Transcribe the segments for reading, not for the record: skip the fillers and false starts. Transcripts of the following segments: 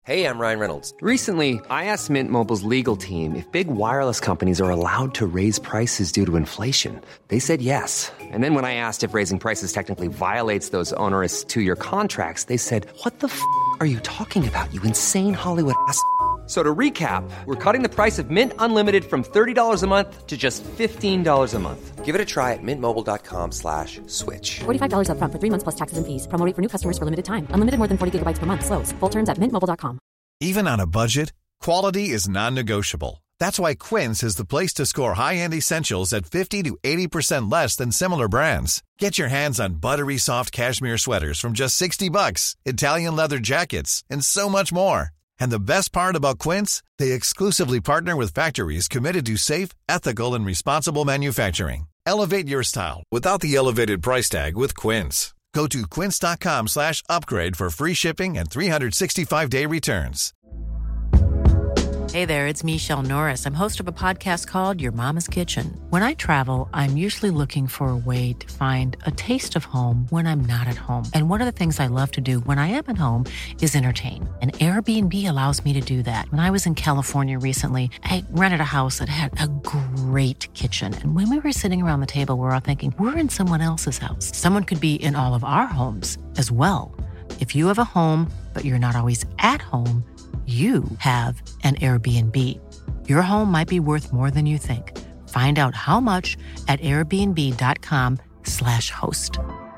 Hey, I'm Ryan Reynolds. Recently, I asked Mint Mobile's legal team if big wireless companies are allowed to raise prices due to inflation. They said yes. And then when I asked if raising prices technically violates those onerous two-year contracts, they said, "What the f*** are you talking about, you insane Hollywood ass?" So to recap, we're cutting the price of Mint Unlimited from $30 a month to just $15 a month. Give it a try at mintmobile.com/switch. $45 up front for 3 months plus taxes and fees. Promo rate for new customers for limited time. Unlimited more than 40 gigabytes per month. Slows full terms at mintmobile.com. Even on a budget, quality is non-negotiable. That's why Quince is the place to score high-end essentials at 50 to 80% less than similar brands. Get your hands on buttery soft cashmere sweaters from just $60, Italian leather jackets, and so much more. And the best part about Quince, they exclusively partner with factories committed to safe, ethical, and responsible manufacturing. Elevate your style without the elevated price tag with Quince. Go to quince.com/upgrade for free shipping and 365-day returns. Hey there, it's Michelle Norris. I'm host of a podcast called Your Mama's Kitchen. When I travel, I'm usually looking for a way to find a taste of home when I'm not at home. And one of the things I love to do when I am at home is entertain. And Airbnb allows me to do that. When I was in California recently, I rented a house that had a great kitchen. And when we were sitting around the table, we're all thinking, we're in someone else's house. Someone could be in all of our homes as well. If you have a home, but you're not always at home, you have an Airbnb. Your home might be worth more than you think. Find out how much at airbnb.com/host.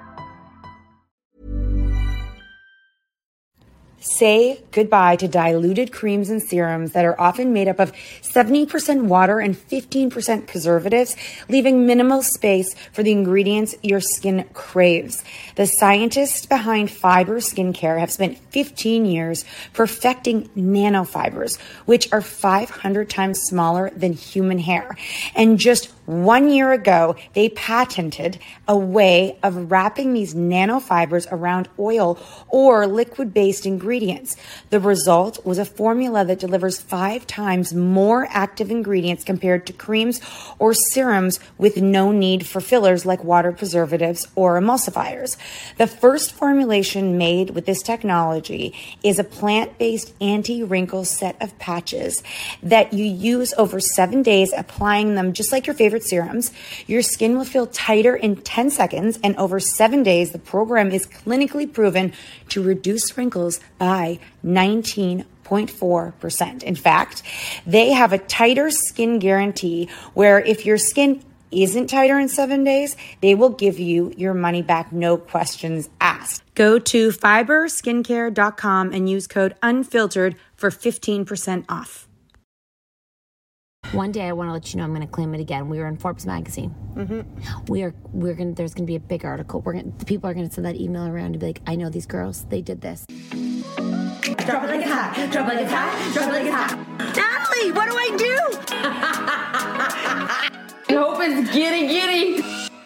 Say goodbye to diluted creams and serums that are often made up of 70% water and 15% preservatives, leaving minimal space for the ingredients your skin craves. The scientists behind Fiber Skincare have spent 15 years perfecting nanofibers, which are 500 times smaller than human hair. And just 1 year ago, they patented a way of wrapping these nanofibers around oil or liquid-based ingredients. The result was a formula that delivers 5 times more active ingredients compared to creams or serums with no need for fillers like water preservatives or emulsifiers. The first formulation made with this technology is a plant-based anti-wrinkle set of patches that you use over 7 days, applying them just like your favorite serums. Your skin will feel tighter in 10 seconds, and over 7 days, the program is clinically proven to reduce wrinkles by 19.4%. In fact, they have a tighter skin guarantee where if your skin isn't tighter in 7 days, they will give you your money back, no questions asked. Go to fiberskincare.com and use code UNFILTERED for 15% off. One day I want to let you know I'm going to claim it again. We were in Forbes magazine. Mm-hmm. We're going. There's going to be a big article. The people are going to send that email around and be like, I know these girls. They did this. Drop it like it's hot. Drop it like it's hot. Drop it like it's hot. Natalie, what do I do? I hope it's giddy.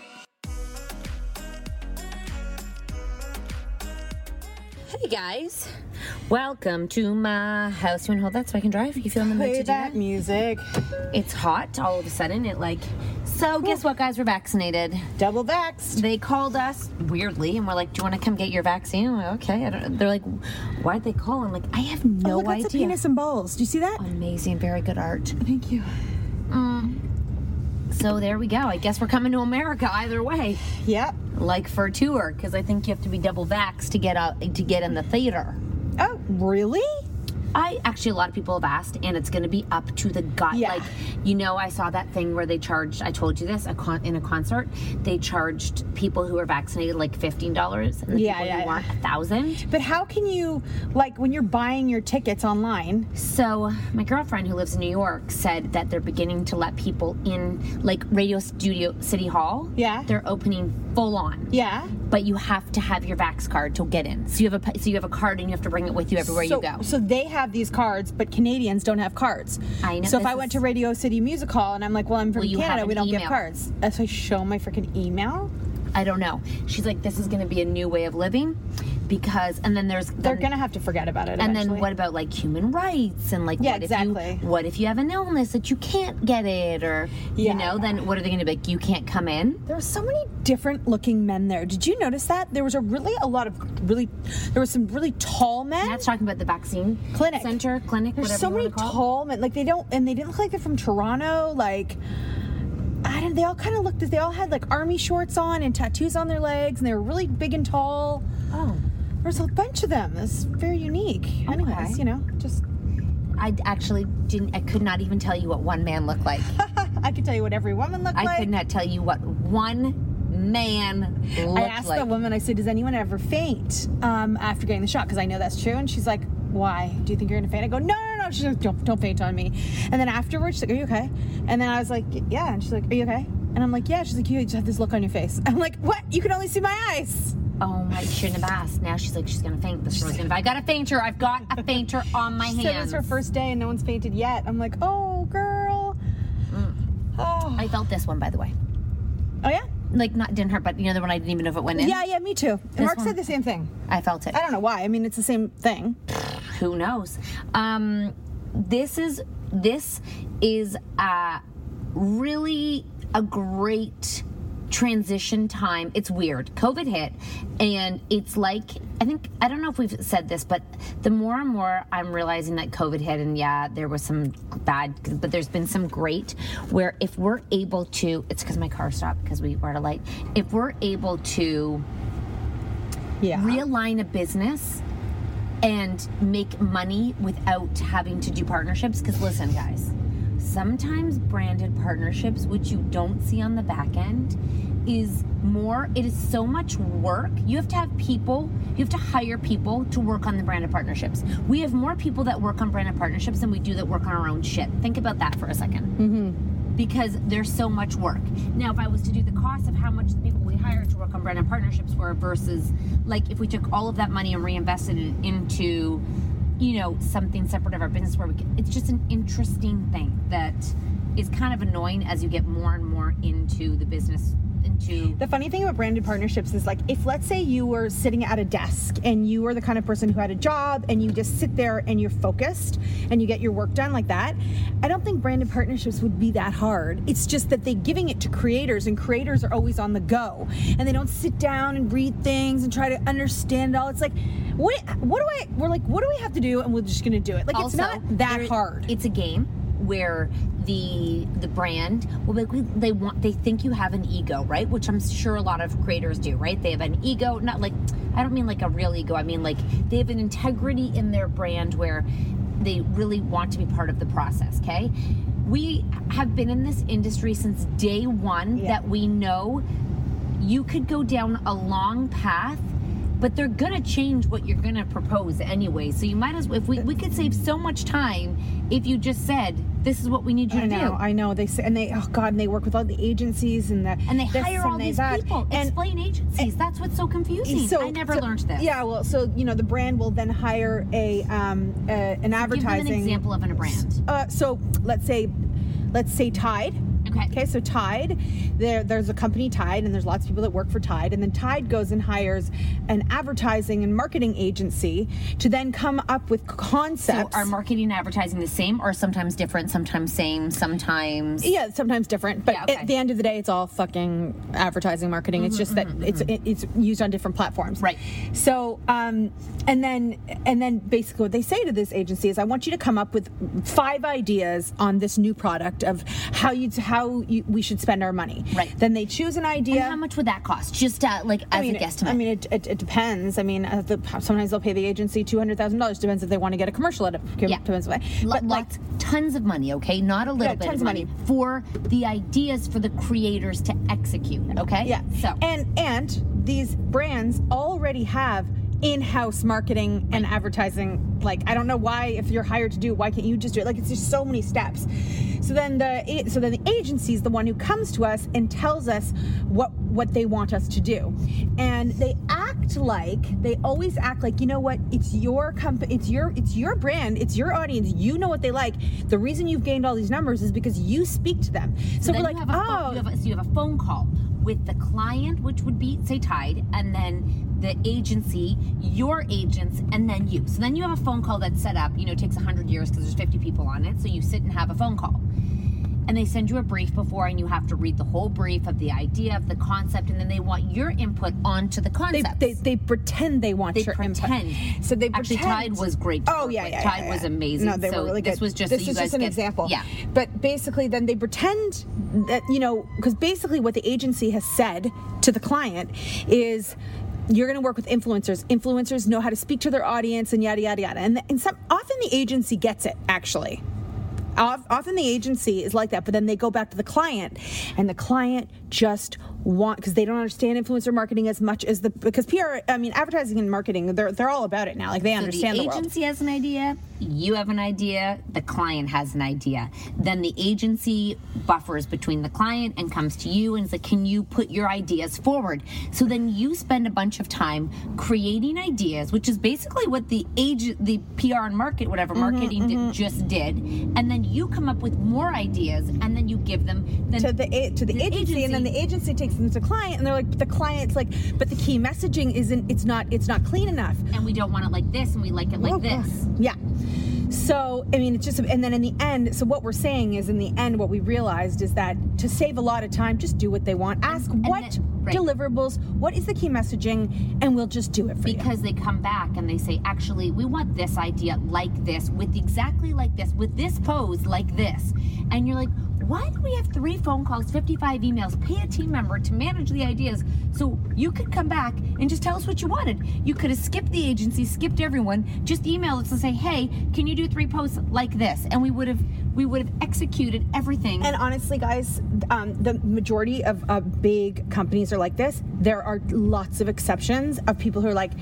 Hey guys, welcome to my house. You want to hold that so I can drive? You feeling the mood to do that? Music. It's hot all of a sudden. So guess what, guys? We're vaccinated. Double vaxxed. They called us weirdly and we're like, do you want to come get your vaccine? I'm like, okay. They're like, why'd they call? I'm like, I have no idea. That's a penis and balls. Do you see that? Amazing. Very good art. Thank you. So there we go. I guess we're coming to America either way. Yep. Like for a tour, because I think you have to be double vaxxed to get in the theater. Oh, really? A lot of people have asked, and it's going to be up to the gut. Yeah. I saw that thing where they charged, I told you this, in a concert, they charged people who are vaccinated like $15, and the people who weren't $1,000. But how can you, when you're buying your tickets online? So my girlfriend who lives in New York said that they're beginning to let people in, Radio Studio City Hall. Yeah. They're opening full on. Yeah. But you have to have your Vax card to get in. So you have a card and you have to bring it with you everywhere you go. So they have these cards, but Canadians don't have cards. I know. So if I went to Radio City Music Hall and I'm like, well, I'm from Canada, we don't get cards. So I show my freaking email? I don't know. She's like, this is going to be a new way of living. because, and then they're going to have to forget about it and eventually. then what about like human rights and like what if you have an illness that you can't get it, or you know, then what are they going to be like, you can't come in? There were so many different looking men there. Did you notice that? There was there were some really tall men. That's talking about the vaccine clinic. There's so many tall men. Like they didn't look like they're from Toronto. Like they all kind of looked as they all had like army shorts on and tattoos on their legs, and they were really big and tall. Oh, there's a bunch of them. It's very unique. Okay. Anyways, you know, just I actually didn't. I could not even tell you what one man looked like. I could tell you what every woman looked like. I could not tell you what one man looked like. I asked the woman. I said, "Does anyone ever faint after getting the shot?" Because I know that's true. And she's like, "Why? Do you think you're gonna faint?" I go, "No." She's like, "Don't faint on me." And then afterwards, she's like, "Are you okay?" And then I was like, "Yeah." And she's like, "Are you okay?" And I'm like, "Yeah." She's like, "You just have this look on your face." I'm like, "What? You can only see my eyes." Oh my! Shouldn't have asked. Now she's like, she's gonna faint. This girl's gonna. I got a fainter. I've got a fainter on my hands. So it was her first day, and no one's fainted yet. I'm like, "Oh, girl." Oh. I felt this one, by the way. Oh yeah. Like, didn't hurt, but you know the one I didn't even know if it went in. Yeah, me too. And Mark said the same thing. I felt it. I don't know why. I mean, it's the same thing. Who knows? This is really a great transition time. It's weird. COVID hit, and it's like, I don't know if we've said this, but the more and more I'm realizing that COVID hit, and yeah, there was some bad, but there's been some great, where if we're able to, it's because my car stopped because we were at a light, if we're able to realign a business and make money without having to do partnerships, because listen guys, sometimes branded partnerships, which you don't see on the back end, it is so much work. You have to have people, you have to hire people to work on the branded partnerships. We have more people that work on branded partnerships than we do that work on our own shit. Think about that for a second. Mm-hmm. Because there's so much work. Now, if I was to do the cost of how much the people we hire to work on branded partnerships were versus, like, if we took all of that money and reinvested it into, you know, something separate of our business where it's just an interesting thing that is kind of annoying as you get more and more into the business. The funny thing about branded partnerships is, like, if let's say you were sitting at a desk and you were the kind of person who had a job and you just sit there and you're focused and you get your work done like that, I don't think branded partnerships would be that hard. It's just that they're giving it to creators, and creators are always on the go and they don't sit down and read things and try to understand it all. It's like, what do we have to do, and we're just going to do it. Like, also, it's not that hard. It's a game where the brand will be like, they think you have an ego, right? Which I'm sure a lot of creators do, right? They have an ego, not like, I don't mean like a real ego, I mean like they have an integrity in their brand where they really want to be part of the process, okay? We have been in this industry since day one that we know you could go down a long path, but they're gonna change what you're gonna propose anyway. So you might as well, if we could save so much time if you just said, this is what we need you to do. I know. They say, and they work with all the agencies and they hire all these people. Explain agencies. That's what's so confusing. I never learned this. Yeah, well, so you know, the brand will then hire an advertising. Give them an example of a brand. So let's say Tide. Okay, so Tide, there's a company Tide, and there's lots of people that work for Tide, and then Tide goes and hires an advertising and marketing agency to then come up with concepts. So are marketing and advertising the same, or sometimes different, sometimes same, sometimes? Yeah, sometimes different, but at the end of the day, it's all fucking advertising, marketing. It's just that it's used on different platforms. Right. So, and then basically what they say to this agency is, I want you to come up with 5 ideas on this new product of how we should spend our money. Right. Then they choose an idea. And how much would that cost? Just as a guesstimate. I mean, it depends. I mean, sometimes they'll pay the agency $200,000. Depends if they want to get a commercial at it. Depends away. But tons of money, okay? Not a little bit of money for the ideas for the creators to execute. Okay. Yeah. So and these brands already have in-house marketing and advertising. Like, I don't know why, if you're hired to do it, why can't you just do it? Like, it's just so many steps. So then the agency is the one who comes to us and tells us what they want us to do, and they always act like, you know what, it's your company, it's your brand, it's your audience, you know what they like. The reason you've gained all these numbers is because you speak to them. So we're like, you have a phone call with the client, which would be, say, Tide, and then the agency, your agents, and then you. So then you have a phone call that's set up. You know, it takes 100 years because there's 50 people on it. So you sit and have a phone call. And they send you a brief before, and you have to read the whole brief of the idea, of the concept, and then they want your input onto the concept. They pretend they want your input. So they Actually, pretend. Tide was great. Tide was amazing. No, they were really good. This was just this so you is guys just an get, example. Yeah. But basically, then they pretend that, you know, because basically what the agency has said to the client is, you're going to work with influencers. Influencers know how to speak to their audience and yada, yada, yada. And often the agency gets it, actually. Often the agency is like that, but then they go back to the client, and the client just because they don't understand influencer marketing as much as because advertising and marketing, they're all about it now. Like, they understand the world. The agency has an idea, you have an idea, the client has an idea. Then the agency buffers between the client and comes to you and says, can you put your ideas forward? So then you spend a bunch of time creating ideas, which is basically what the PR and marketing just did. And then you come up with more ideas, and then you give them to the agency, and then the agency takes them to the client, and they're like, the client's like, but the key messaging it's not clean enough, and we don't want it like this, and we like it like this. Yeah. So, I mean, it's just, and then in the end, so what we're saying is, in the end, what we realized is that to save a lot of time, just do what they want. Ask deliverables, what is the key messaging, and we'll just do it for you. Because they come back and they say, actually, we want this idea like this, with exactly like this, with this pose like this. And you're like, why do we have 3 phone calls, 55 emails, pay a team member to manage the ideas? So you could come back and just tell us what you wanted. You could have skipped the agency, skipped everyone, just email us and say, hey, can you do 3 posts like this? And we would have executed everything. And honestly, guys, the majority of big companies are like this. There are lots of exceptions of people who are like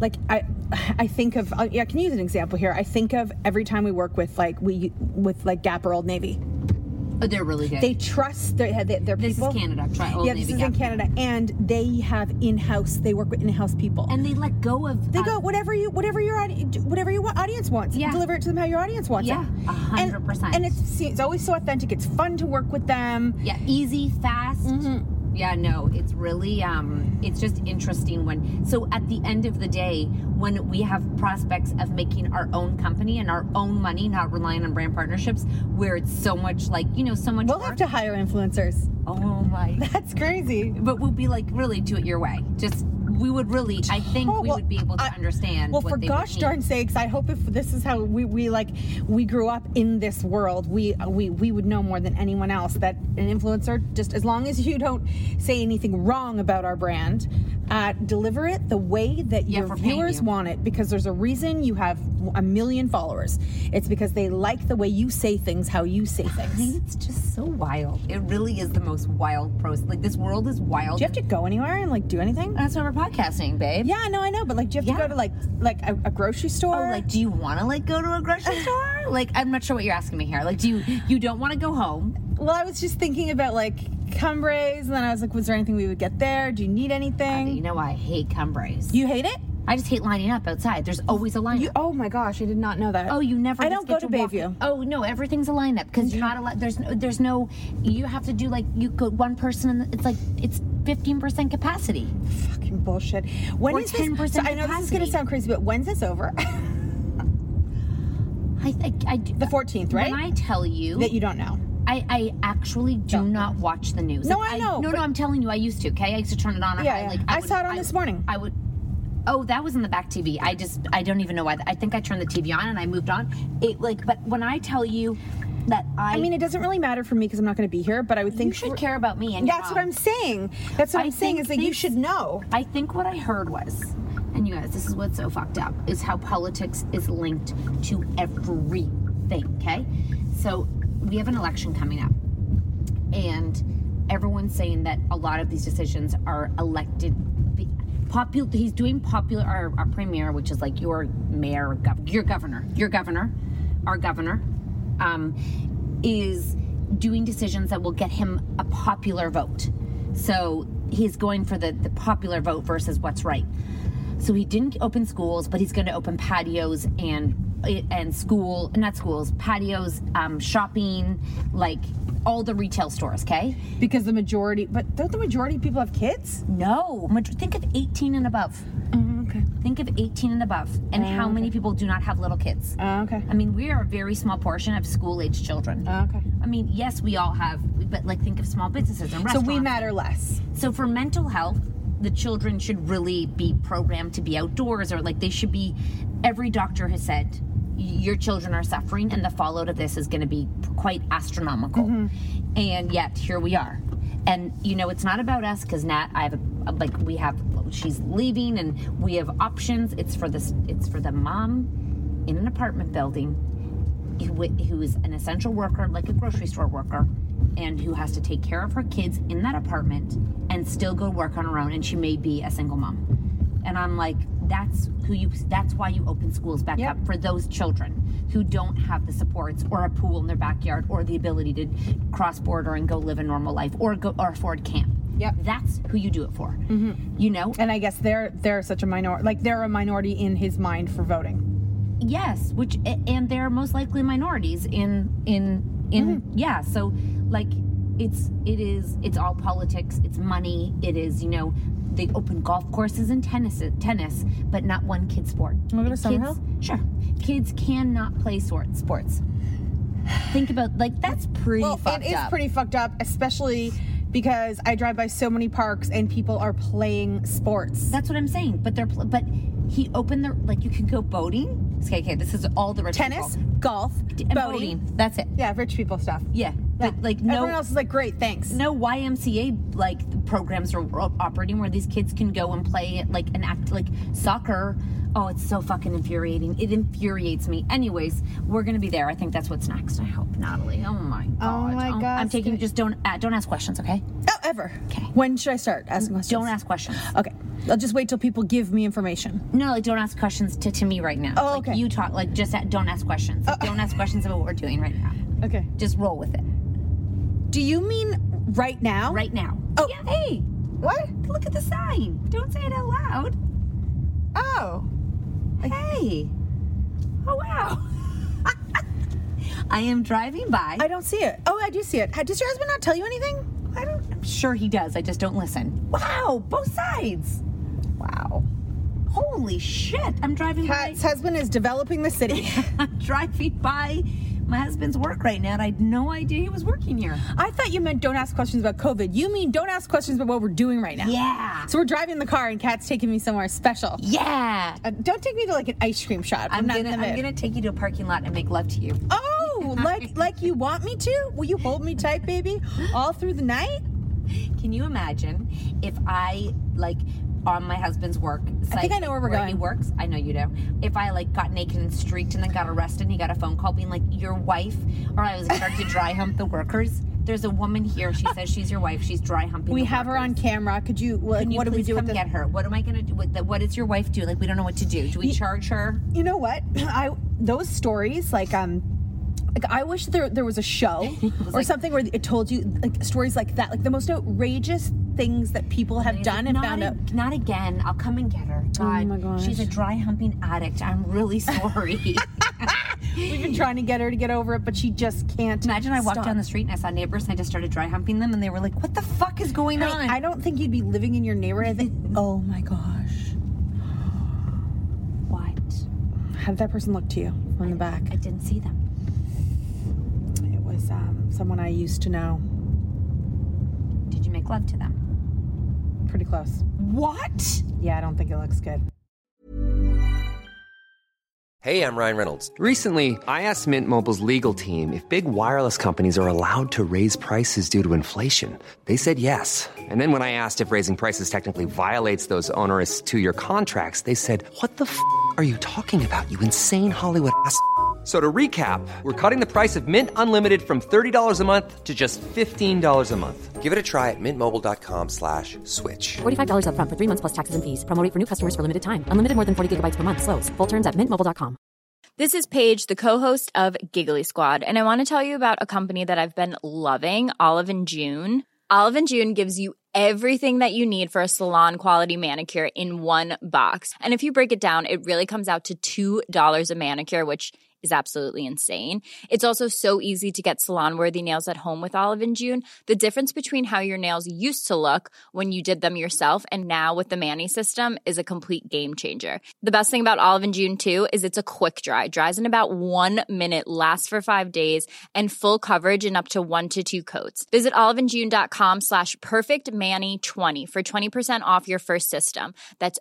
I think of, I can use an example here. I think of every time we work with Gap or Old Navy. Oh, they're really good. They trust their people. This is Canada. Try Old Navy. This is in Canada, and they have they work with in-house people, and they let go of. They go whatever your audience wants. Yeah. Deliver it to them how your audience wants it. Yeah, 100%. And it's always so authentic. It's fun to work with them. Yeah, easy, fast. Mm-hmm. Yeah, no, it's really, it's just interesting so at the end of the day, when we have prospects of making our own company and our own money, not relying on brand partnerships, where it's so much so much We'll have to hire influencers. Oh my. That's crazy. But we'll be like, really do it your way. We would really, I think we would be able to understand what for they gosh darn sakes, I hope if this is how we grew up in this world, we would know more than anyone else that an influencer, just as long as you don't say anything wrong about our brand, deliver it the way that your viewers want it, because there's a reason you have 1 million followers. It's because they like the way you say things, how you say things. It's just so wild. It really is the most wild process. Like, this world is wild. Do you have to go anywhere and do anything? That's why we're podcasting, babe. Yeah, no, I know, but do you have to go to a grocery store? Oh, do you want to go to a grocery store? I'm not sure what you're asking me here. Do you don't want to go home? Well, I was just thinking about Cumbres, and then I was like, was there anything we would get there? Do you need anything? You know, I hate Cumbres. You hate it? I just hate lining up outside. There's always a lineup. Oh my gosh, I did not know that. Oh, you never. I don't go to Bayview. Oh no, everything's a lineup because you're not allowed. There's no. You have to do you go one person, and it's 15% capacity. Fucking bullshit. When is 10% this? So I know this is going to sound crazy, but when's this over? The 14th, right? When I tell you that you don't know. I actually do not watch the news. No, I know. No, I'm telling you, I used to. Okay, I used to turn it on. Yeah, I saw it on this morning. I would. Oh, that was in the back TV. I don't even know why. I think I turned the TV on and I moved on. But when I tell you that I mean, it doesn't really matter for me because I'm not going to be here, but I would think you should care about me. And that's what I'm saying. That's what I'm saying is you should know. I think what I heard was, and you guys, this is what's so fucked up, is how politics is linked to everything, okay? So we have an election coming up, and everyone's saying that a lot of these decisions are elected. He's doing popular, our premier, which is your mayor, your governor, our governor, is doing decisions that will get him a popular vote. So he's going for the popular vote versus what's right. So he didn't open schools, but he's going to open patios and and not schools, patios, shopping, like all the retail stores, okay? Because don't the majority of people have kids? No. Think of 18 and above. Okay. Think of 18 and above, and how many people do not have little kids. Okay. I mean, we are a very small portion of school-age children. Okay. I mean, yes, we all have, but like think of small businesses and So restaurants. we matter less. So for mental health, the children should really be programmed to be outdoors, or like they should be, every doctor has said, your children are suffering and the fallout of this is going to be quite astronomical. And yet here we are. And you know, it's not about us, because Nat, she's leaving and we have options. It's for the mom in an apartment building who is an essential worker, like a grocery store worker, and who has to take care of her kids in that apartment and still go work on her own, and she may be a single mom. And I'm like, that's why you open schools back up, for those children who don't have the supports or a pool in their backyard or the ability to cross border and go live a normal life or afford camp. Yep. That's who you do it for. You know? And I guess they're such a minority, like they're a minority in his mind for voting. Yes, and they're most likely minorities yeah, so like it's all politics, it's money, it is, you know, they open golf courses and tennis, but not one kid sport. Wanna go to Summerhill? Sure. Kids cannot play sports. Think about, like, that's pretty fucked up. It is pretty fucked up, especially because I drive by so many parks and people are playing sports. That's what I'm saying. But he opened you can go boating. Okay, this is all the rich tennis, people. golf, boating. That's it. Yeah, rich people stuff. Yeah. But everyone else is like, great, thanks. No YMCA programs are operating where these kids can go and play soccer. Oh, it's so fucking infuriating. It infuriates me. Anyways, we're gonna be there. I think that's what's next. I hope, Natalie. Oh my god. Oh my god. I'm taking. Just don't ask questions, okay? Oh, ever. Okay. When should I start asking questions? Don't ask questions. Okay. I'll just wait till people give me information. No, don't ask questions to me right now. Oh, okay. You talk. Don't ask questions. Don't ask questions about what we're doing right now. Okay. Just roll with it. Do you mean right now? Right now. Oh. Yeah. Hey. What? Look at the sign. Don't say it out loud. Oh. Hey. Oh, wow. I am driving by. I don't see it. Oh, I do see it. Does your husband not tell you anything? I'm sure he does. I just don't listen. Wow. Both sides. Wow. Holy shit. I'm driving by. Kat's husband is developing the city. I'm driving by my husband's work right now, and I had no idea he was working here. I thought you meant don't ask questions about COVID. You mean don't ask questions about what we're doing right now. Yeah. So we're driving in the car, and Kat's taking me somewhere special. Yeah. Don't take me to like an ice cream shop. I'm gonna take you to a parking lot and make love to you. Oh, like you want me to? Will you hold me tight, baby, all through the night? Can you imagine if I on my husband's work site, I think I know where we're going. He works. I know you do. If I got naked and streaked and then got arrested and he got a phone call being like, your wife, or I was starting to dry hump the workers. There's a woman here. She says she's your wife. She's dry humping. We have her on camera. Could you? What do we do with this? Get her? What am I going to do with that? What does your wife do? We don't know what to do. Do we charge her? You know what? Those stories I wish there was a show or something where it told you stories like that, the most outrageous things that people have done and found out. Not again. I'll come and get her. God, oh my gosh. She's a dry humping addict. I'm really sorry. We've been trying to get her to get over it, but she just can't. Imagine I walked down the street and I saw neighbors and I just started dry humping them and they were like, what the fuck is going on? I don't think you'd be living in your neighborhood. Oh my gosh. What? How did that person look to you from the back? I didn't see them. It was someone I used to know. Did you make love to them? Pretty close. What? Yeah, I don't think it looks good. Hey, I'm Ryan Reynolds. Recently, I asked Mint Mobile's legal team if big wireless companies are allowed to raise prices due to inflation. They said yes. And then when I asked if raising prices technically violates those onerous 2-year contracts, they said, what the f*** are you talking about, you insane Hollywood ass f- So to recap, we're cutting the price of Mint Unlimited from $30 a month to just $15 a month. Give it a try at mintmobile.com/switch. $45 up front for 3 months plus taxes and fees. Promo rate for new customers for limited time. Unlimited more than 40 gigabytes per month. Slows full terms at mintmobile.com. This is Paige, the co-host of Giggly Squad, and I want to tell you about a company that I've been loving, Olive & June. Olive & June gives you everything that you need for a salon quality manicure in one box. And if you break it down, it really comes out to $2 a manicure, which is absolutely insane. It's also so easy to get salon-worthy nails at home with Olive & June. The difference between how your nails used to look when you did them yourself and now with the Mani system is a complete game changer. The best thing about Olive & June, too, is it's a quick dry. Dries in about 1 minute, lasts for 5 days, and full coverage in up to 1 to 2 coats. Visit oliveandjune.com/perfectmani20 for 20% off your first system. That's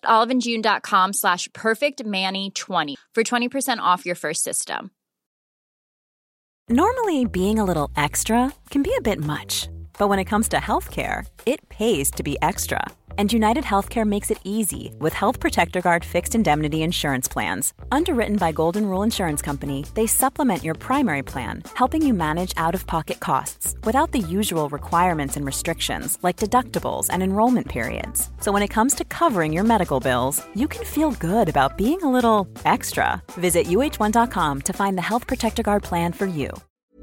oliveandjune.com/perfectmani20 for 20% off your first system. Normally, being a little extra can be a bit much, but when it comes to healthcare, it pays to be extra. And United Healthcare makes it easy with Health Protector Guard fixed indemnity insurance plans. Underwritten by Golden Rule Insurance Company, they supplement your primary plan, helping you manage out-of-pocket costs without the usual requirements and restrictions like deductibles and enrollment periods. So when it comes to covering your medical bills, you can feel good about being a little extra. Visit UH1.com to find the Health Protector Guard plan for you.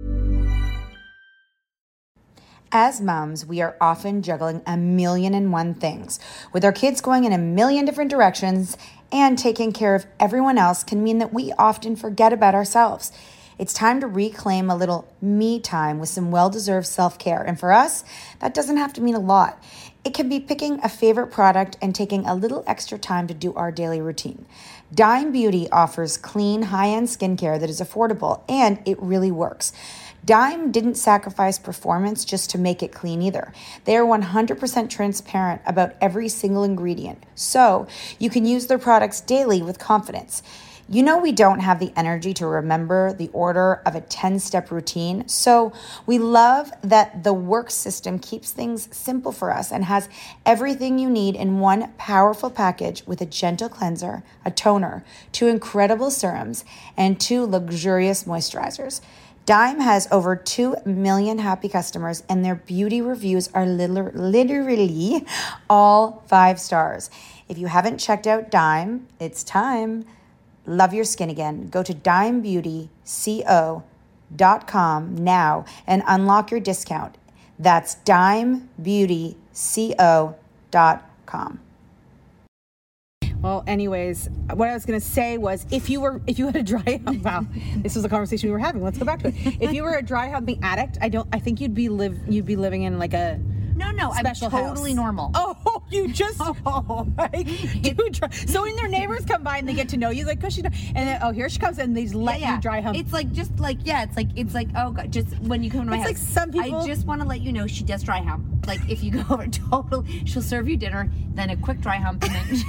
As moms, we are often juggling 1,000,001 things. With our kids going in 1,000,000 different directions, and taking care of everyone else can mean that we often forget about ourselves. It's time to reclaim a little me time with some well-deserved self-care. And for us, that doesn't have to mean a lot. It can be picking a favorite product and taking a little extra time to do our daily routine. Dime Beauty offers clean, high-end skincare that is affordable, and it really works. Dime didn't sacrifice performance just to make it clean either. They are 100% transparent about every single ingredient, so you can use their products daily with confidence. You know we don't have the energy to remember the order of a 10-step routine, so we love that the work system keeps things simple for us and has everything you need in one powerful package with a gentle cleanser, a toner, 2 incredible serums, and 2 luxurious moisturizers. Dime has over 2 million happy customers, and their beauty reviews are literally all 5 stars. If you haven't checked out Dime, it's time. Love your skin again. Go to dimebeautyco.com now and unlock your discount. That's dimebeautyco.com. Well, anyways, what I was going to say was, if you had a dry hump, wow, this was a conversation we were having. Let's go back to it. If you were a dry humping addict, I think you'd be living in like a No, I'm totally normal. Oh, you just so when their neighbors come by and they get to know you, like, cause and then, here she comes, and they just let you dry hump. It's like it's like oh god, just when you come to my house. It's like some people. I just want to let you know she does dry hump. Like if you go over, she'll serve you dinner, then a quick dry hump, and then.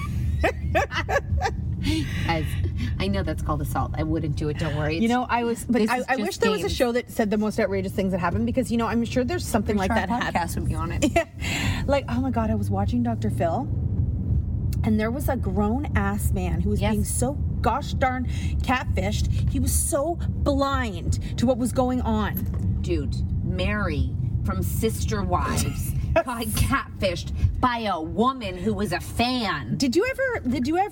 As I know that's called assault. I wouldn't do it. Don't worry. I wish there was a show that said the most outrageous things that happened, because I'm sure there's something like that happening. Podcast would be on it. Yeah. Like, oh my god, I was watching Dr. Phil, and there was a grown ass man who was being so gosh darn catfished. He was so blind to what was going on. Dude, Mary from Sister Wives. Got catfished by a woman who was a fan. Did they ever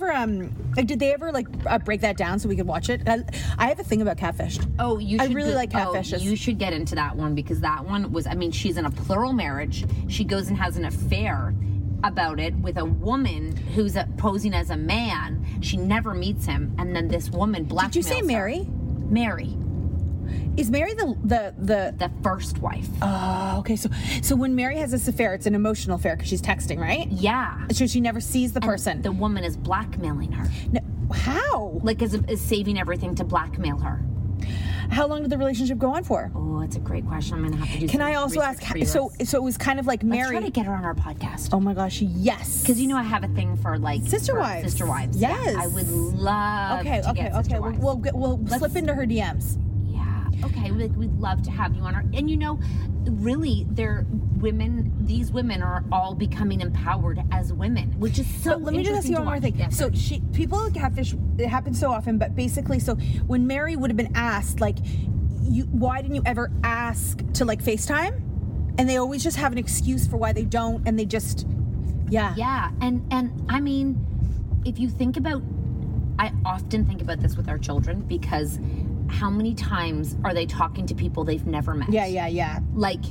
break that down so we could watch it? I have a thing about catfished. Oh, I really like catfishes. You should get into that one, because that one was, she's in a plural marriage. She goes and has an affair about it with a woman who's posing as a man. She never meets him, and then this woman blackmails her. Did you say Mary? Mary. Is Mary the first wife? Oh, okay. So when Mary has this affair, it's an emotional affair because she's texting, right? Yeah. So she never sees the person. The woman is blackmailing her. No, how? Like is saving everything to blackmail her. How long did the relationship go on for? Oh, that's a great question. I'm going to have to do. Can I also ask? So it was kind of like Mary. Let's try to get her on our podcast. Oh my gosh, yes. Because I have a thing for like Sister Wives. Sister Wives. Yes, yeah, I would love. Okay. We'll slip into her DMs. Okay, we'd love to have you on our, and really, these women are all becoming empowered as women, which is so. But let me just ask you one more thing. Yeah, so people catfish, it happens so often, but basically, so when Mary would have been asked, like, why didn't you ever ask to like FaceTime? And they always just have an excuse for why they don't, and they just, yeah, and I mean, if you think about, I often think about this with our children, because how many times are they talking to people they've never met? Yeah. Like,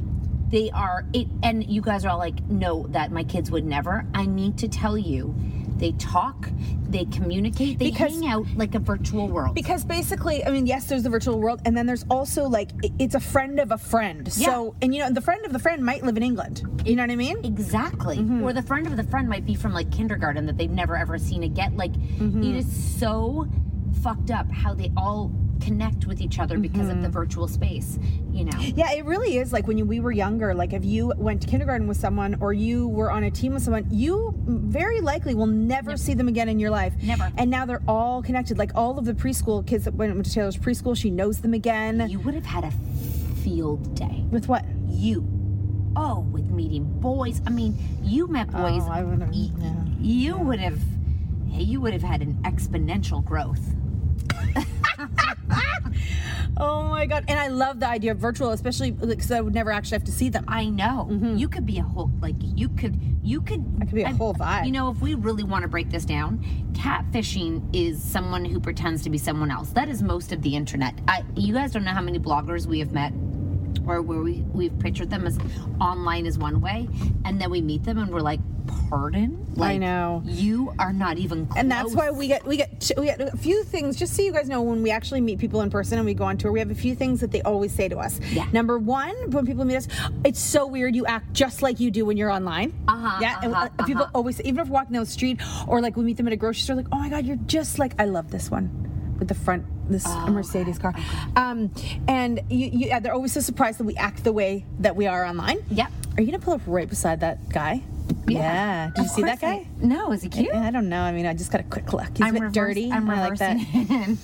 They are it, and you guys are all like, no, that my kids would never. I need to tell you, they talk, they communicate, they hang out like a virtual world. Because basically, I mean, yes, there's the virtual world, and then there's also like it's a friend of a friend. Yeah. So, and you know, the friend of the friend might live in England. You know what I mean? Exactly. Or the friend of the friend might be from like kindergarten that they've never ever seen again. Like it is so fucked up how they all connect with each other because of the virtual space, you know. Yeah, it really is. Like when we were younger, like if you went to kindergarten with someone or you were on a team with someone, you very likely will never see them again in your life. Never. And now they're all connected. Like all of the preschool kids that went to Taylor's preschool, she knows them again. You would have had a field day. With what? With meeting boys. I mean, you met boys. I would have. You would have had an exponential growth. Oh my God. And I love the idea of virtual, especially because I would never actually have to see them. I know. You could be a whole, like, I could be a whole vibe. You know, if we really want to break this down, catfishing is someone who pretends to be someone else. That is most of the internet. You guys don't know how many bloggers we have met or where we've pictured them as online is one way, and then we meet them and we're like, pardon? Like, I know. You are not even close. And that's why we get a few things, just so you guys know, when we actually meet people in person and we go on tour, we have a few things that they always say to us. Yeah. Number one, when people meet us, it's so weird you act just like you do when you're online. People always say, even if we're walking down the street or like we meet them at a grocery store, like, oh my God, you're just like, I love this one with the front, this Mercedes car. And they're always so surprised that we act the way that we are online. Yep. Are you gonna pull up right beside that guy? Yeah. Did you see that guy? No, is he cute? I don't know. I mean, I just got a quick look. He's a bit dirty. I'm reversing. I like that.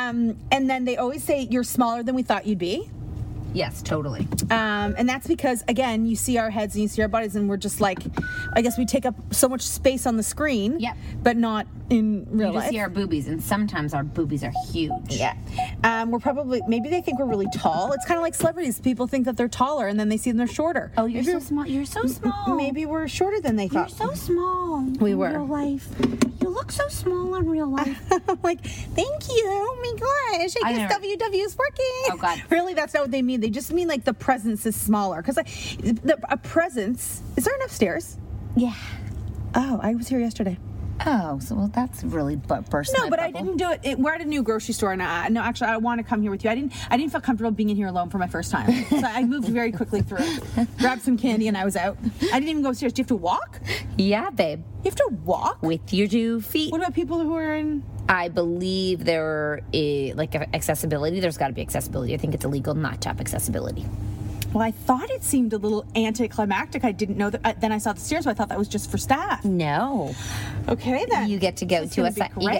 And then they always say, you're smaller than we thought you'd be. Yes, totally. And that's because, again, you see our heads and you see our bodies, and we're just like, I guess we take up so much space on the screen, but not in real life. You just see our boobies, and sometimes our boobies are huge. Yeah. We're probably, maybe they think we're really tall. It's kind of like celebrities. People think that they're taller, and then they see them they're shorter. Oh, you're so small. You're so small. Maybe we're shorter than they thought. You're so small. We were. In real life. You look so small in real life. I'm like, thank you. Oh my gosh. I guess WW is working. Oh, God. Really, that's not what they mean. They just mean like the presence is smaller. Because a presence, is there an upstairs? Yeah. Oh, I was here yesterday. Oh, so well, that's really burst. No, but I didn't do it. We're at a new grocery store, and no, actually, I want to come here with you. I didn't feel comfortable being in here alone for my first time, so I moved very quickly through. Grabbed some candy, and I was out. I didn't even go upstairs. Do you have to walk? Yeah, babe. You have to walk with your 2 feet. What about people who are in? I believe there is like accessibility. There's got to be accessibility. I think it's illegal not to have accessibility. Well, I thought it seemed a little anticlimactic. I didn't know that. Then I saw the stairs, so I thought that was just for staff. No. Okay, then. You get to go to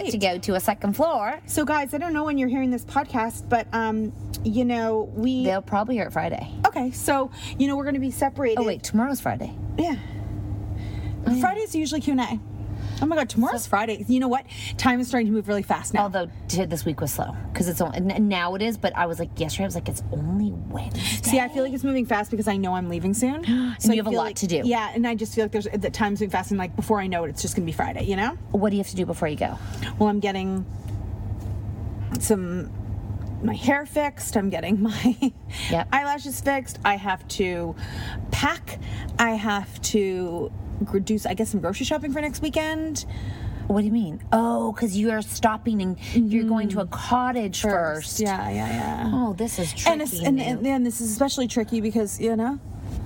a second floor. So, guys, I don't know when you're hearing this podcast, but you know, they'll probably hear it Friday. Okay, so you know we're going to be separated. Oh wait, tomorrow's Friday. Yeah. Friday's usually Q&A. Oh my God, tomorrow's Friday. You know what? Time is starting to move really fast now. Although this week was slow because it's now it is. But I was like yesterday. I was like, it's only Wednesday. See, I feel like it's moving fast because I know I'm leaving soon. So you have a lot to do. Yeah, and I just feel like the time's moving fast, and like before I know it, it's just gonna be Friday. You know? What do you have to do before you go? Well, I'm getting my hair fixed. I'm getting my eyelashes fixed. I have to pack. I have to do, I guess, some grocery shopping for next weekend. What do you mean? Oh, because you are stopping and you're going to a cottage first. Yeah. Oh, this is tricky. And this is especially tricky because, you know.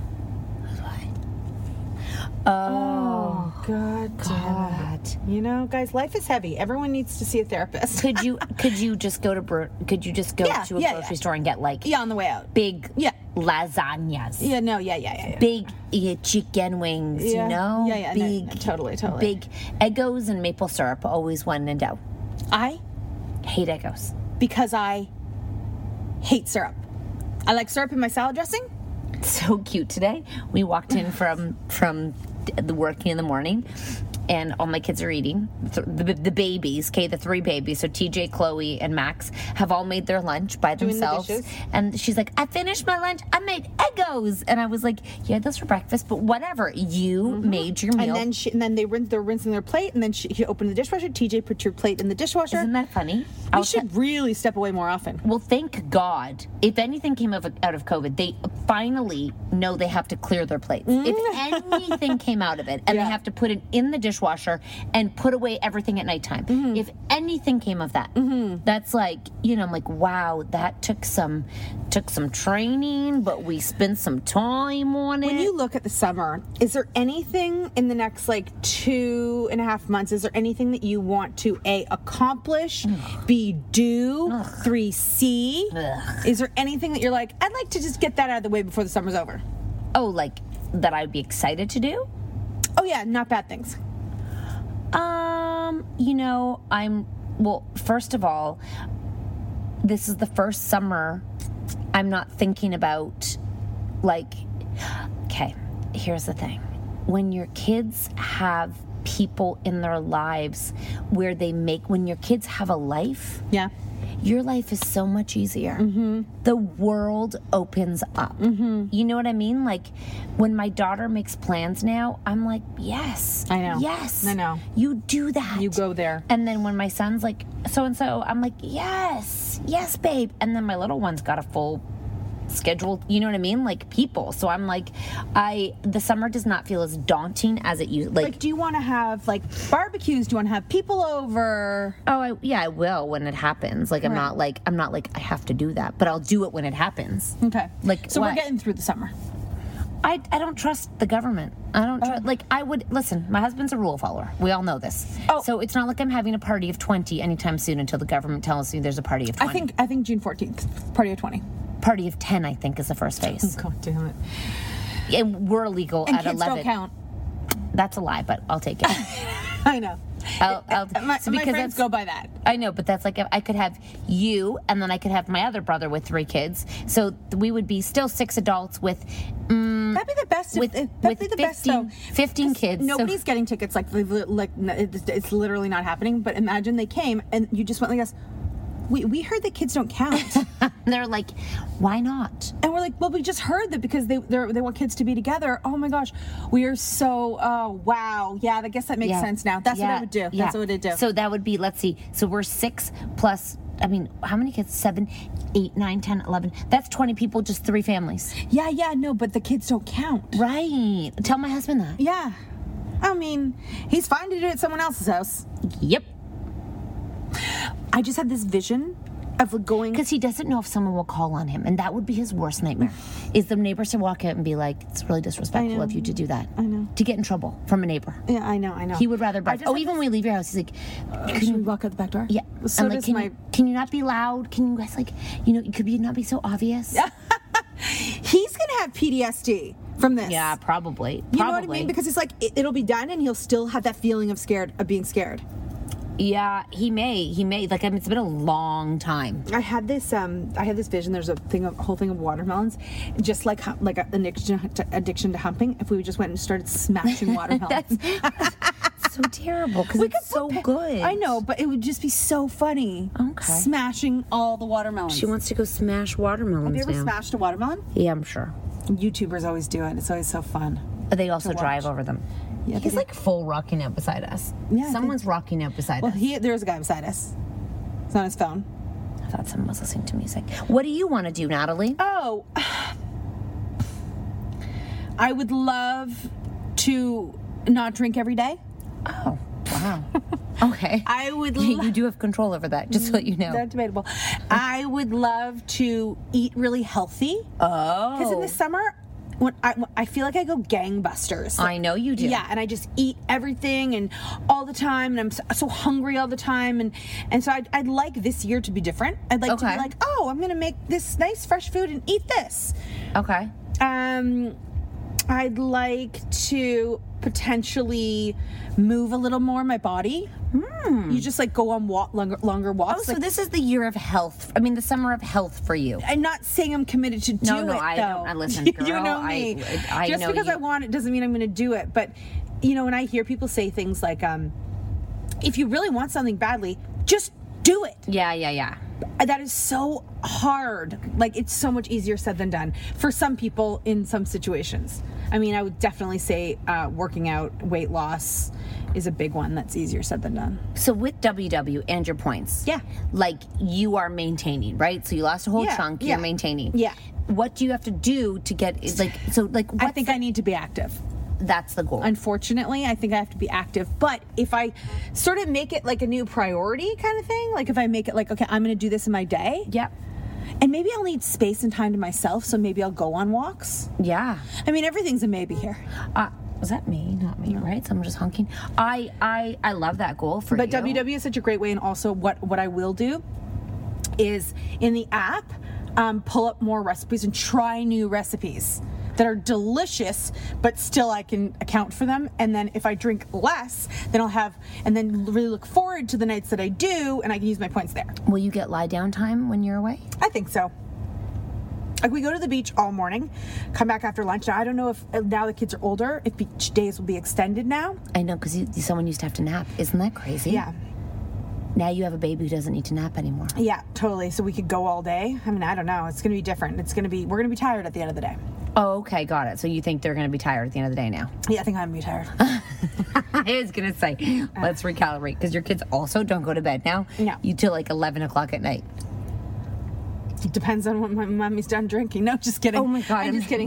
Oh, God. You know, guys, life is heavy. Everyone needs to see a therapist. Could you just go to a grocery store and get like on the way out big lasagnas? Yeah. Big chicken wings, you know? Yeah. Big, no, totally. Big Eggos and maple syrup, always when in doubt. I hate Eggos because I hate syrup. I like syrup in my salad dressing. So cute today. We walked in from working in the morning, and all my kids are eating. The babies, okay, the 3 babies, so TJ, Chloe, and Max, have all made their lunch by themselves. Doing the dishes. And she's like, I finished my lunch. I made Eggos. And I was like, yeah, those for breakfast, but whatever. You made your meal. And then they're rinsing their plate, and then she opened the dishwasher. TJ put your plate in the dishwasher. Isn't that funny? We should really step away more often. Well, thank God. If anything came out of COVID, they finally know they have to clear their plates. If anything came out of it, and they have to put it in the dishwasher and put away everything at nighttime. If anything came of that, that's like, I'm like, wow, that took some training, but we spent some time on it. When you look at the summer, is there anything in the next 2.5 months, is there anything that you want to A, accomplish, B, do, 3C? Is there anything that you're like, I'd like to just get that out of the way before the summer's over? Oh, like that I'd be excited to do? Oh yeah, not bad things. First of all, this is the first summer I'm not thinking about, okay, here's the thing. When your kids have people in their lives when your kids have a life, your life is so much easier. The world opens up. You know what I mean? Like, when my daughter makes plans now, I'm like, yes. I know. Yes. I know. You do that. You go there. And then when my son's like, so-and-so, I'm like, yes. Yes, babe. And then my little one's got a full schedule, you know what I mean? Like, people. So I'm like, the summer does not feel as daunting as it used. Like, do you want to have barbecues? Do you want to have people over? Oh, I will when it happens. Like, I'm not like I have to do that, but I'll do it when it happens. Okay. So what? we're getting through the summer. I don't trust the government. I don't trust, I would, listen, my husband's a rule follower. We all know this. So it's not like I'm having a party of 20 anytime soon until the government tells me there's a party of 20. I think June 14th, party of 20. Party of 10, I think, is the first phase. God damn it. And we're illegal and at kids 11. Don't count. That's a lie, but I'll take it. I know. My friends go by that. I know, but that's like, I could have you, and then I could have my other brother with 3 kids. So we would be still 6 adults with... that'd be the best. That'd be the best. 15 kids. Nobody's getting tickets. It's literally not happening. But imagine they came, and you just went like this. We heard that kids don't count. They're like, why not? And we're like, well, we just heard that because they want kids to be together. Oh my gosh, we are so. Oh wow, yeah. I guess that makes sense now. That's what I would do. That's what I'd do. So that would be. Let's see. So we're 6 plus. I mean, how many kids? 7, 8, 9, 10, 11. That's 20 people, just 3 families. Yeah, no, but the kids don't count. Right. Tell my husband that. Yeah. I mean, he's fine to do it at someone else's house. Yep. I just had this vision of going... Because he doesn't know if someone will call on him, and that would be his worst nightmare, is the neighbors to walk out and be like, it's really disrespectful of you to do that. I know. To get in trouble from a neighbor. Yeah, I know. He would rather... even when we leave your house, he's like... Can we walk out the back door? Yeah. So like, can you not be loud? Can you guys, could you not be so obvious? He's going to have PTSD from this. Yeah, probably. You know what I mean? Because it's like, it'll be done, and he'll still have that feeling of being scared. Yeah, he may. Like, I mean, it's been a long time. I had this vision. There's a whole thing of watermelons, just like an addiction to humping. If we just went and started smashing watermelons, that's so terrible because it's so good. I know, but it would just be so funny. Okay, smashing all the watermelons. She wants to go smash watermelons. Have you ever smashed a watermelon? Yeah, I'm sure. YouTubers always do it. It's always so fun. They also drive over them. Yeah, he's like full rocking out beside us. Yeah, someone's rocking out beside us. Well, there's a guy beside us. It's on his phone. I thought someone was listening to music. What do you want to do, Natalie? Oh, I would love to not drink every day. Oh, wow. Okay. I would. You do have control over that, just so you know. That's debatable. I would love to eat really healthy. Oh. Because in the summer, when I feel like I go gangbusters. I know you do. Yeah, and I just eat everything and all the time, and I'm so hungry all the time, and so I'd like this year to be different. I'd like to be like, oh, I'm gonna make this nice fresh food and eat this. Okay. I'd like to potentially move a little more my body. You just like go on longer walks. Oh, so this is the year of health. I mean, the summer of health for you. I'm not saying I'm committed to do it, though. I listen, girl. You know me. I just know because you. I want it doesn't mean I'm going to do it. But, you know, when I hear people say things like, if you really want something badly, just do it. Yeah. That is so hard. Like, it's so much easier said than done for some people in some situations. I mean, I would definitely say working out, weight loss is a big one that's easier said than done. So with WW and your points, like you are maintaining, right? So you lost a whole chunk, you're maintaining. Yeah. What do you have to do to get, I think I need to be active. That's the goal. Unfortunately, I think I have to be active. But if I sort of make it like a new priority kind of thing, like if I make it like, okay, I'm going to do this in my day. Yeah. And maybe I'll need space and time to myself, so maybe I'll go on walks. Yeah. I mean, everything's a maybe here. Was that me? Not me, right? Someone just honking. I love that goal for you. But WW is such a great way, and also what I will do is in the app, pull up more recipes and try new recipes that are delicious, but still I can account for them. And then if I drink less, then I'll have, and then really look forward to the nights that I do, and I can use my points there. Will you get lie down time when you're away? I think so. Like, we go to the beach all morning, come back after lunch. Now, I don't know if now the kids are older, if beach days will be extended now. I know, because someone used to have to nap. Isn't that crazy? Yeah. Now you have a baby who doesn't need to nap anymore. Yeah, totally. So we could go all day. I mean, I don't know. It's going to be different. We're going to be tired at the end of the day. Oh, okay, got it. So you think they're going to be tired at the end of the day now? Yeah, I think I'm going to be tired. I was going to say, let's recalibrate, because your kids also don't go to bed now. No. You till like 11 o'clock at night. It depends on when my mommy's done drinking. No, just kidding. Oh my God. I'm just kidding.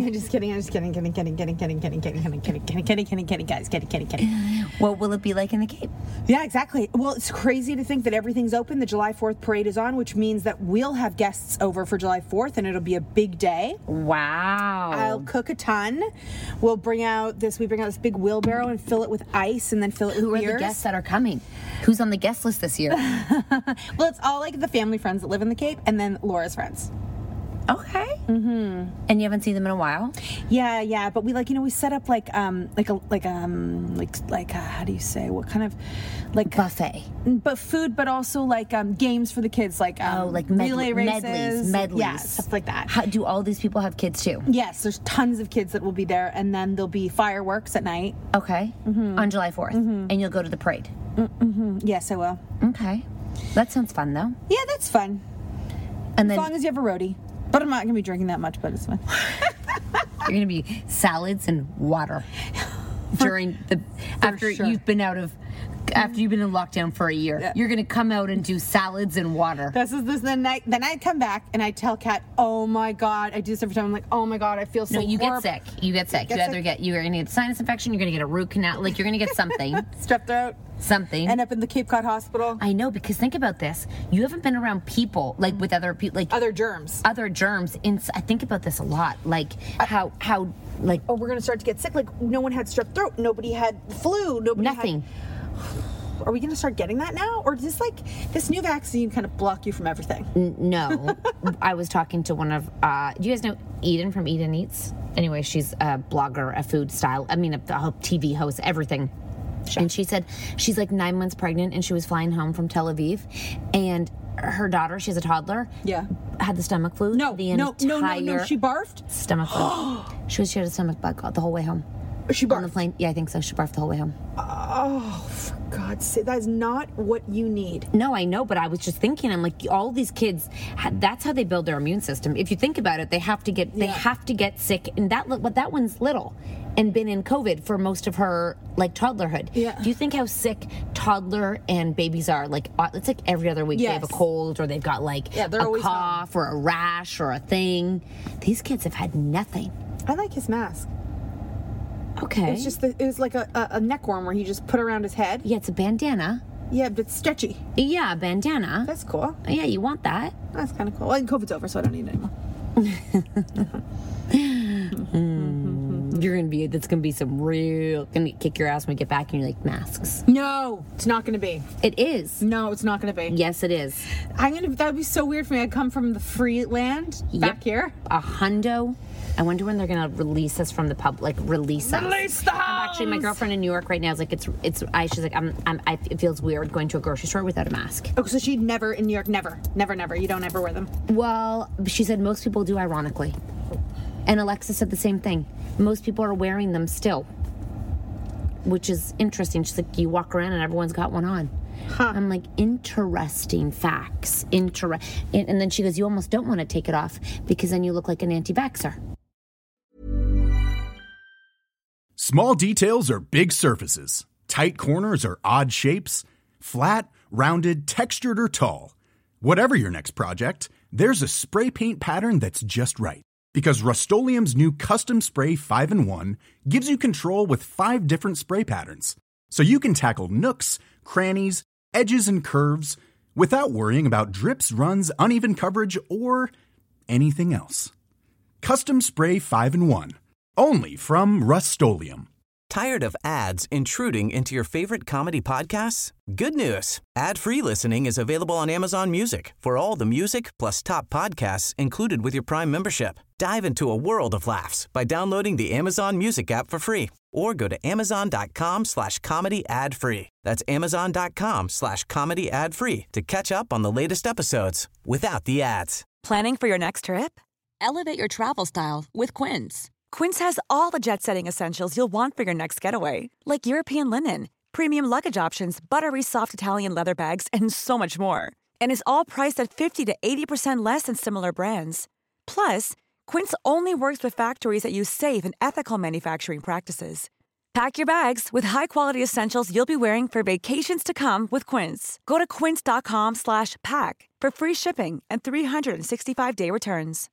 What will it be like in the Cape? Yeah, exactly. Well, it's crazy to think that everything's open. The July 4th parade is on, which means that we'll have guests over for July 4th, and it'll be a big day. Wow. I'll cook a ton. We bring out this big wheelbarrow and fill it with ice, and then fill it with beers. Who are the guests that are coming? Who's on the guest list this year? Well, it's all like the family friends that live in the Cape, and then Laura's friends. Okay. Mm-hmm. And you haven't seen them in a while? Yeah. But we we set up how do you say, what kind of buffet? But food, but also games for the kids, relay races, medleys, yeah, stuff like that. Do all these people have kids too? Yes, there's tons of kids that will be there, and then there'll be fireworks at night. Okay. Mm-hmm. On July 4th, and you'll go to the parade. Mm-hmm. Yes, I will. Okay, that sounds fun though. Yeah, that's fun. And as long as you have a roadie. But I'm not going to be drinking that much, but it's fine. You're going to be salads and water after you've been in lockdown for a year. Yeah. You're going to come out and do salads and water. Then I come back and I tell Kat, oh my God, I do this every time. I'm like, oh my God, I feel so you horrible. get sick. You get sick. You're going to get a sinus infection. You're going to get a root canal. Like, you're going to get something. Strep throat. Something. End up in the Cape Cod Hospital. I know, because think about this. You haven't been around people, with other people, other germs. Other germs. I think about this a lot. How we're going to start to get sick. Like, no one had strep throat. Nobody had flu. Nothing. Are we going to start getting that now? Or does this new vaccine kind of block you from everything? No. I was talking to one of, do you guys know Eden from Eden Eats? Anyway, she's a blogger, a food style, a TV host, everything. Sure. And she said she's 9 months pregnant, and she was flying home from Tel Aviv, and her daughter, she has a toddler, had the stomach flu. No, she barfed? Stomach flu. She had a stomach bug the whole way home. She barfed? On the plane. Yeah, I think so. She barfed the whole way home. Oh, for God's sake. That is not what you need. No, I know, but I was just thinking, I'm like, all these kids, that's how they build their immune system. If you think about it, they have to get sick, and that one's little and been in COVID for most of her toddlerhood. Yeah. Do you think how sick toddler and babies are? It's like every other week they have a cold, or they've got a cough or a rash or a thing. These kids have had nothing. I like his mask. Okay. It's just it was like a neck worm where he just put around his head. Yeah, it's a bandana. Yeah, but it's stretchy. Yeah, a bandana. That's cool. Yeah, you want that. That's kind of cool. Well, COVID's over, so I don't need it anymore. That's gonna be some real, gonna kick your ass when we get back and you're like, masks. No, it's not gonna be. It is. No, it's not gonna be. Yes, it is. That would be so weird for me. I come from the free land back here. A hundo. I wonder when they're gonna release us from the pub, release us. Release the house! Actually, my girlfriend in New York right now is like, she's like, it feels weird going to a grocery store without a mask. Oh, so she'd never, in New York, never. You don't ever wear them? Well, she said most people do, ironically. And Alexa said the same thing. Most people are wearing them still, which is interesting. She's like, you walk around and everyone's got one on. Huh. I'm like, interesting facts. And then she goes, you almost don't want to take it off because then you look like an anti-vaxxer. Small details are big surfaces. Tight corners are odd shapes. Flat, rounded, textured, or tall. Whatever your next project, there's a spray paint pattern that's just right. Because Rust-Oleum's new Custom Spray 5-in-1 gives you control with 5 different spray patterns. So you can tackle nooks, crannies, edges, and curves without worrying about drips, runs, uneven coverage, or anything else. Custom Spray 5-in-1. Only from Rust-Oleum. Tired of ads intruding into your favorite comedy podcasts? Good news. Ad-free listening is available on Amazon Music for all the music plus top podcasts included with your Prime membership. Dive into a world of laughs by downloading the Amazon Music app for free or go to amazon.com/comedy ad-free. That's amazon.com/comedy ad-free to catch up on the latest episodes without the ads. Planning for your next trip? Elevate your travel style with Quince. Quince has all the jet-setting essentials you'll want for your next getaway, like European linen, premium luggage options, buttery soft Italian leather bags, and so much more. And is all priced at 50 to 80% less than similar brands. Plus, Quince only works with factories that use safe and ethical manufacturing practices. Pack your bags with high-quality essentials you'll be wearing for vacations to come with Quince. Go to quince.com/pack for free shipping and 365-day returns.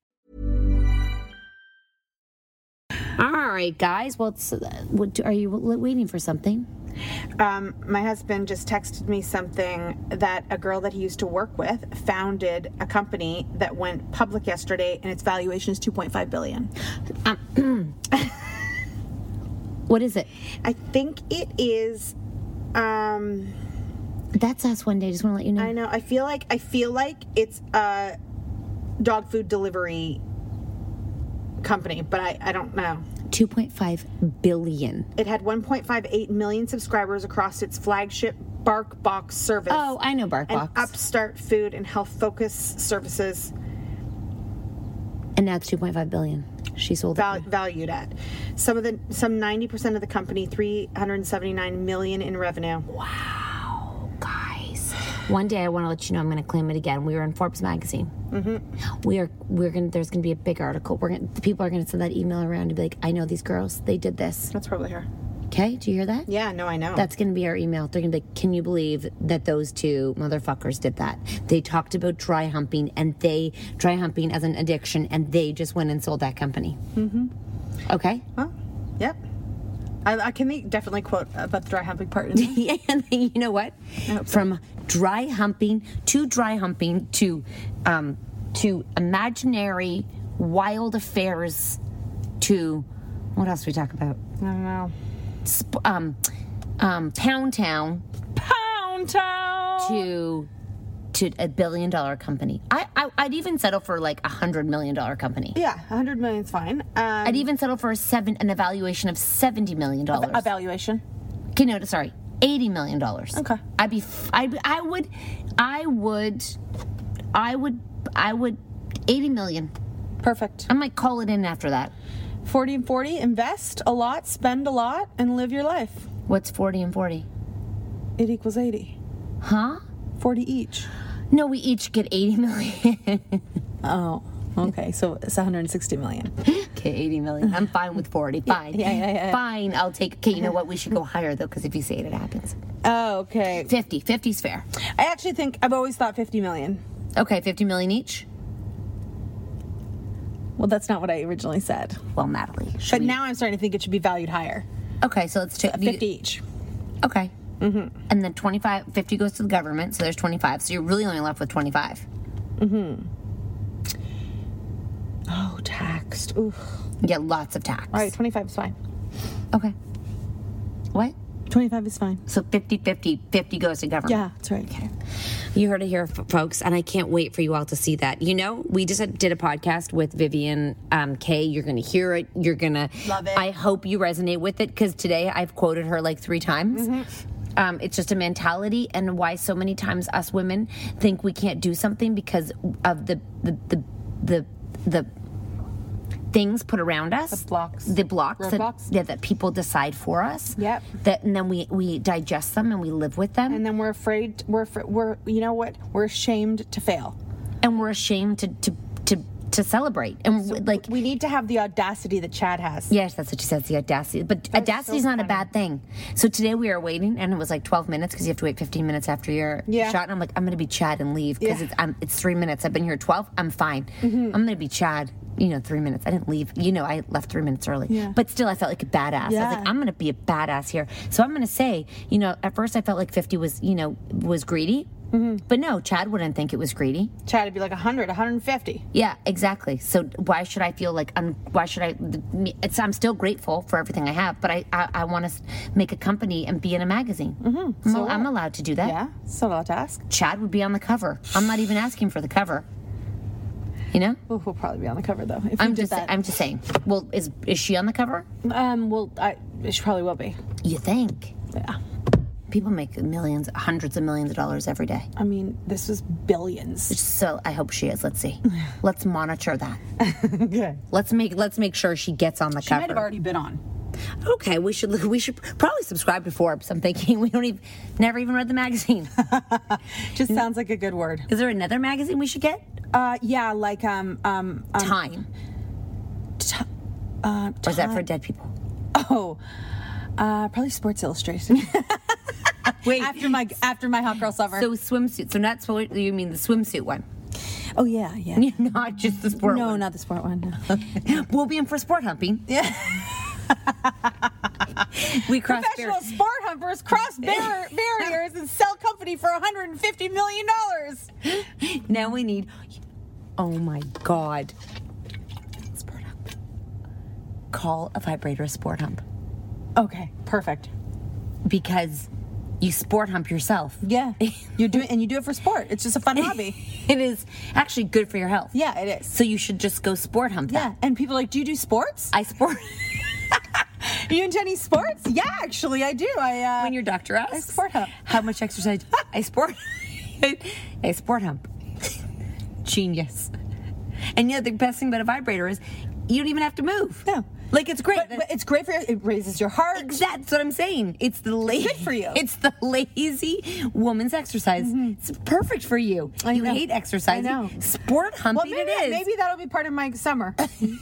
All right, guys. Well, are you waiting for something? My husband just texted me something that a girl that he used to work with founded a company that went public yesterday, and its valuation is $2.5 billion. What is it? I think it is. That's us one day. Just want to let you know. I know. I feel like it's a dog food delivery company, but I don't know. 2.5 billion. It had 1.58 million subscribers across its flagship BarkBox service. Oh, I know BarkBox. And upstart food and health focus services. And now it's 2.5 billion. She sold it. Valued at some 90% of the company, 379 million in revenue. Wow, guys. One day I want to let you know I'm going to claim it again. We were in Forbes magazine. Mm-hmm. There's gonna be a big article. The people are gonna send that email around and be like, I know these girls. They did this. That's probably her. Okay, do you hear that? Yeah, no, I know. That's gonna be our email. They're gonna be like, can you believe that those two motherfuckers did that? They talked about dry humping as an addiction, and they just went and sold that company. Mm-hmm. Okay. Well, yep. I can definitely quote about the dry humping part. Yeah, and you know what? From dry humping to imaginary wild affairs to what else do we talk about? I don't know. Pound Town to a $1 billion company. I'd even settle for like $100 million company. Yeah, $100 million's fine. I'd even settle for an evaluation of $70 million. Evaluation? Okay, no, sorry, $80 million. Okay. I would 80 million. Perfect. I might call it in after that. 40 and 40, invest a lot, spend a lot, and live your life. What's 40 and 40? It equals 80. Huh? 40 each. No, we each get 80 million. Oh, okay. So it's 160 million. Okay, 80 million. I'm fine with 40. Fine. Yeah. Fine, I'll take... Okay, you know what? We should go higher, though, because if you say it, it happens. Oh, okay. 50. 50's fair. I actually think... I've always thought 50 million. Okay, 50 million each? Well, that's not what I originally said. Well, Natalie. But now I'm starting to think it should be valued higher. Okay, so let's take... 50 each. Okay. Mm-hmm. And then 50 goes to the government, so there's 25. So you're really only left with 25. Mm-hmm. Oh, tax. taxed. Ooh. Yeah, lots of tax. All right, 25 is fine. Okay. What? 25 is fine. So 50-50, 50 goes to government. Yeah, that's right. Okay. You heard it here, folks, and I can't wait for you all to see that. You know, we just did a podcast with Vivian Kay. You're going to hear it. You're going to love it. I hope you resonate with it, because today I've quoted her like 3 times. Mm-hmm. It's just a mentality, and why so many times us women think we can't do something because of the things put around us, the blocks that people decide for us. Yep. And then we digest them and we live with them. And then we're afraid. We're you know what? We're ashamed to fail, and we're ashamed to celebrate. And so we need to have the audacity that Chad has. Yes, that's what she says, the audacity. But audacity is not a bad thing. So today we were waiting, and it was like 12 minutes because you have to wait 15 minutes after your shot. And I'm like, I'm going to be Chad and leave because it's 3 minutes. I've been here 12. I'm fine. Mm-hmm. I'm going to be Chad. 3 minutes. I didn't leave. I left 3 minutes early. Yeah. But still, I felt like a badass. Yeah. I was like, I'm going to be a badass here. So I'm going to say, at first I felt like 50 was greedy. Mm-hmm. But no, Chad wouldn't think it was greedy. Chad would be like 100, 150. Yeah, exactly. So why should I feel like I'm still grateful for everything I have, but I want to make a company and be in a magazine. Mm-hmm. So I'm allowed to do that. Yeah, so allowed to ask. Chad would be on the cover. I'm not even asking for the cover. Well, we'll probably be on the cover though. I'm just saying. Well, is she on the cover? She probably will be. You think? Yeah. People make millions, hundreds of millions of dollars every day. I mean, this was billions. So I hope she is. Let's see. Let's monitor that. Okay. Let's make sure she gets on the cover. She might have already been on. Okay, we should probably subscribe to Forbes. I'm thinking we never even read the magazine. Just sounds like a good word. Is there another magazine we should get? Yeah, like Time. Or is that for dead people? Oh, probably Sports Illustrated. Wait, after my hot girl summer. So swimsuit. So not sport. You mean the swimsuit one? Oh yeah. Not just the sport one. No, not the sport one. No. Okay. We'll be in for sport humping. Yeah. We cross professional sport humpers cross barriers and sell company for $150 million. Now we need. Oh my God. Sport hump. Call a vibrator a sport hump. Okay, perfect. Because you sport hump yourself. Yeah. You do it for sport. It's just a fun hobby. It is actually good for your health. Yeah, it is. So you should just go sport hump that. Yeah. And people are like, do you do sports? I sport. You into any sports? Yeah, actually, I do. When your doctor asks, I sport hump. How much exercise? I sport. I sport hump. Genius. And the best thing about a vibrator is you don't even have to move. No. Like, it's great. But it's great for you. It raises your heart. That's what I'm saying. It's good for you. It's the lazy woman's exercise. Mm-hmm. It's perfect for you. You hate exercise. I know. Sport humping it is. Maybe that'll be part of my summer.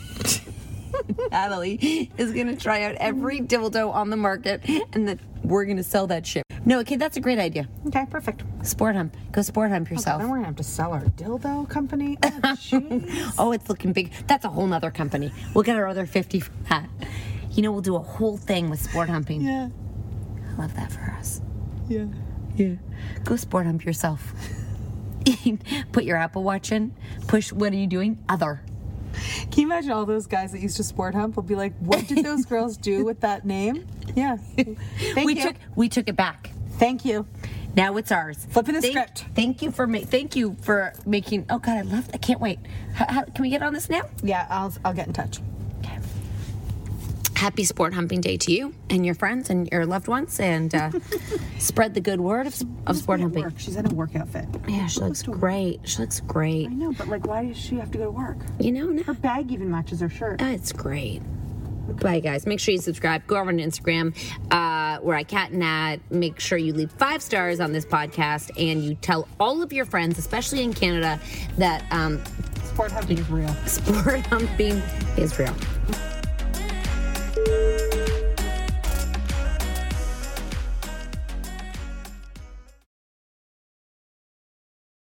Natalie is going to try out every dildo on the market, and then we're going to sell that shit. No, okay, that's a great idea. Okay, perfect. Sport hump. Go sport hump yourself. Then we're going to have to sell our dildo company. Oh, jeez. Oh, it's looking big. That's a whole nother company. We'll get our other 50 from that. We'll do a whole thing with sport humping. Yeah. I love that for us. Yeah. Go sport hump yourself. Put your Apple Watch in. Push, what are you doing? Other. Can you imagine all those guys that used to sport hump will be like, what did those girls do with that name? Yeah. We took it back. Thank you. Now it's ours. Flipping the script. Thank you for making. Oh God, I love. I can't wait. Can we get on this now? Yeah, I'll get in touch. Okay. Happy Sport Humping Day to you and your friends and your loved ones, and spread the good word of sport humping. She's in a work outfit. Yeah, she looks great. She looks great. I know, but why does she have to go to work? No. Her bag even matches her shirt. It's great. Bye, guys. Make sure you subscribe. Go over on Instagram where I cat and Nat. Make sure you leave 5 stars on this podcast, and you tell all of your friends, especially in Canada, that sport humping is real. Sport humping is real.